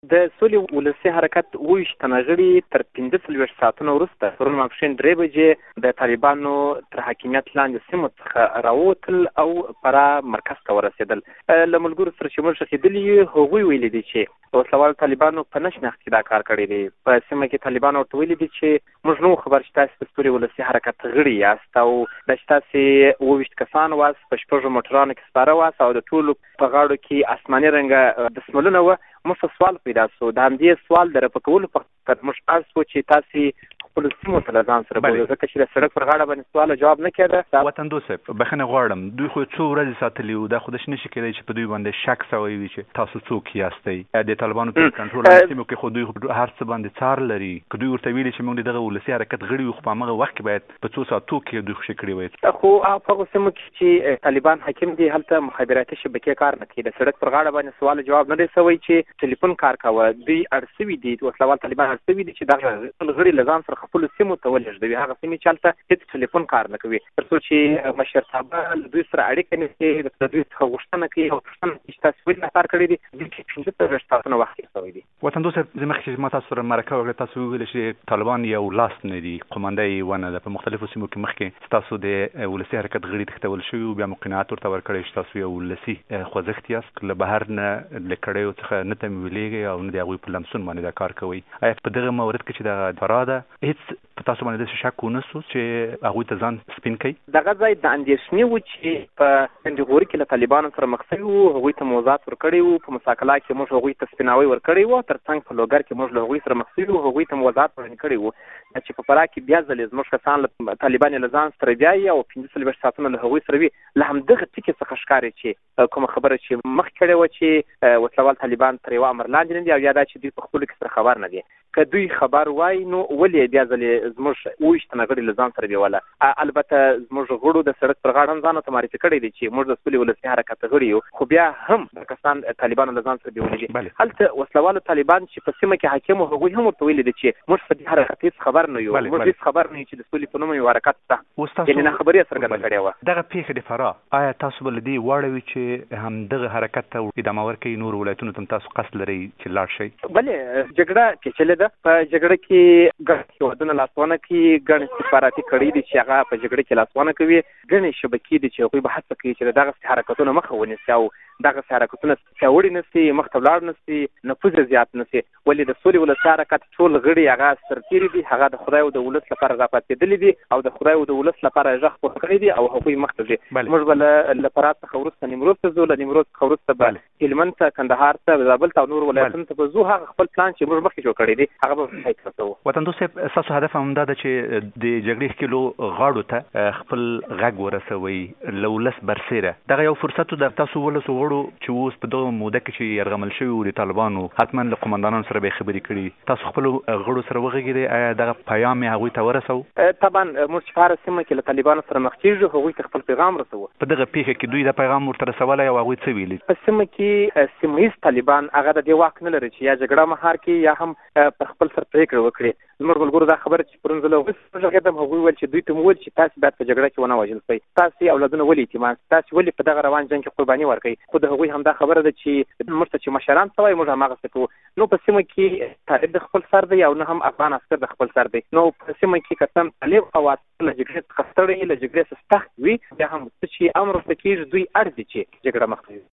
د سولې ولسي حرکت 28 تنه غړي تر 45 ساعتونو وروسته پرون ماپښین 3 بجې د طالبانو تر حاکمیت لاندې سیمو څخه راووتل او فراه مرکز ته ورسېدل. له ملګرو سره چې موږ ښخېدلي یو هغوی ویلي دي چې وسلوال طالبانو په نه شناخت کې دا کار کړی دی. په سیمه کې طالبانو ورته ویلي دي چې موږ نو خبر چې تاسې د سولې ولسي حرکت غړي یاست او دا چې تاسې 28 کسان واست په 6 موټرانو کې سپاره واست او د ټولو په غاړو کې آسماني رنګه دسمالونه وه. موږ سوال پیدا سو د همدې سوال د رفع کولو په خاطر موږ عرض وو چې تاسې خپلو سیمو ته له ځان سره بولو ځکه چې د سړک پر غاړه باندې سوال جواب نه کېده. وطن دوست صاحب بخښنه غواړم دوی خو څو ورځې ساتلي وو دا خو داسې نشي کېدی چې په دوی باندې شک سوی وي چې تاسو څوک یاستئ د طالبانو په کنټرول لاندې سیمو کې خو دوی هر څه باندې څار لري که دوی ورته ویلي چې موږ دغه ولسي حرکت غړي وو خو په همغه وخت کې باید په څو ساعتو کې دوی خوشي کړي وای. خو په هغو سیمو کې چې طالبان حاکم دي هلته مخابراتي شبکې کار نه کوي. د سړک پر غاړه باندې سوال جواب نه دی سوی چې ټلیفون کار کوه. دوی اړ سوي دي وسلوال طالبان اړ سوي دي چې دغه غړي له ځان سره خپلو سیمو ته ولېږدوي. هغه سیمې چې هلته هېڅ ټلیفون کار نه کوي تر څو چې مشرتابه له دوی سره اړیکه نیسي د دوی څخه غوښتنه کوي او پوښتنه کوي چې تاسو ولې دا کار کړی دی. دوی کې 15 ساعتونه وخت تېر سوی دی. وطن دوست صاحب زه مخکې ما تاسو سره مرکه وکړه تاسو وویل چې طالبان یو لاس نه دي قومنده یې ونه ده. په مختلفو سیمو کې مخکې ستاسو د ولسي حرکت غړي تښتول شوي وو بیا مو قناعت ورته ورکړی چې تاسو یو ولسي خوځښت یاست له بهر نه له کړیو څخه نه تمویلېږئ او نه د هغوی په لمسون باندې دا کار کوئ. آیا په دغه مورد کې چې دغه فراه ده هېڅ په تاسو باندې داسې شک ونه سو چې هغوی ته ځان سپین کوي؟ دغه ځای د اندېښنې و چې په سندغوري کې له طالبانو سره مخ شوي وو. هغوی ته موضوعات ورکړی وو. په مساکلا کې موږ هغوی ته سپیناوی ورکړی وو. تر څنګ په لوګر کې موږ له هغوی سره مخ شوي وو. هغوی ته موضوعات وړاندې کړي وو چې په فراه کې بیا ځلې زموږ کسان له طالبان له ځان سره بیایي او 45 ساعتونه له هغوی سره وي. له همدغه ټکي څخه ښکاري چې کومه خبره چې مخ کړې وه چې وسلوال طالبان تر یوه امر لاندې نه دي او یا دا چې دوی په خپلو کې سره خبر نه دي. که دوی خبر وای نو ولې بیا ځلې زموږ 28 تنه غړي له ځان سره بیوله. البته زموږ غړو د سړک پر غاړه هم ځان ته معرفي کړی دی چې موږ د سولې ولسي حرکت غړي یو خو بیا هم کسان طالبانو له ځان سره بیولي دي. هلته وسلوالو طالبان چې په سیمه کې حاکم وو هغوی هم ورته ویلي دي چې موږ په دې حرکت هېڅ خبر نه یو. موږ هېڅ خبر نه یو چې د سولې په نوم یو حرکت شته. یعنې ناخبري یې څرګنده کړې وه. دغه پیښې د فراه آیا تاسو به له دې واړوي چې همدغه حرکت ته ادامه ورکوي نورو ولایتونو ته تاسو قصد لرئ چې لاړ شئ؟ بلې جګړه پیچلې ده. په جګړه کې ګڼ هېوادونه لاسوهنه کوي. ګڼ استخباراتي کړۍ دي چې هغه په جګړه کې لاسوهنه کوي. ګڼې شبکې دي چې هغوی به هڅه کوي چې دغسې حرکتونه مخه ونیسي او دغسې حرکتونه پیاوړي نه سي مخ ته ولاړ نه سي نفوذ یې زیات نه سي. ولې د سولې ولسي حرکت ټول غړي هغه سرتېري دي. هغه د خدای او د ولس لپاره راپاڅېدلي دي او د خدای او د ولس لپاره غږ پورته کړی دي او هغوی مخ ته ځي. موږ به له فراه څخه وروسته نیمروز ته ځو. له نیمروز څخه وروسته به هلمند ته کندهار ته زابل ته او نورو ولایتونو ته به ځو. هغه خپل پلان چې موږ مخکې جوړ کړی دی هغه به حقیقت کوو. وطن دوست صاحب ستاسو هدف همدا ده چې د جګړې ښکېلو غاړو ته خپل غږ ورسوئ له ولس برسېره. دغه یو فرصت د تاسو ولسو غړو چې اوس په دغه موده کې چې یرغمل شوي وو د طالبانو حتما له قمندانانو سره به یې خبرې کړي. تاسو خپلو غړو سره وغږېدئ آیا دغه پیام یې هغوی ته ورسوو؟ طبعا موږ چې په هره سیمه کې له طالبانو سره مخ کېږو هغوی ته خپل پیغام رسوو. په دغه پیښه کې دوی دا پیغام ورته رسولی او هغوی څه ویلي؟ په سیمه کې سیمه ییز طالبان هغه د دې واک نه لري چې یا جګړه مهار کړي یا هم په خپل سر پرېکړه وکړي. زموږ ملګرو دا خبره چې پرون زه له هغوی سره وغږېدم هغوی ویل چې دوی ته مو وویل چې تاسې باید په جګړه کې ونه وژل شئ. تاسې اولادونه ولې یتیمان تاسې ولې په دغه روان جنګ کې قرباني ورکوئ. خو د هغوی همدا خبره ده چې موږ ته چې مشران څه وایي موږ هماغسې کوو. نو په سیمه کې طالب د خپل سر دی او نه هم افغان عسکر د خپل سر دی. نو په سیمه کې که څه طالب او عسکر له جګړې څخه ستړی له جګړې څخه ستخت وي بیا هم څه چې امر ورته کېږي دوی اړ دي چې جګړه مخ ته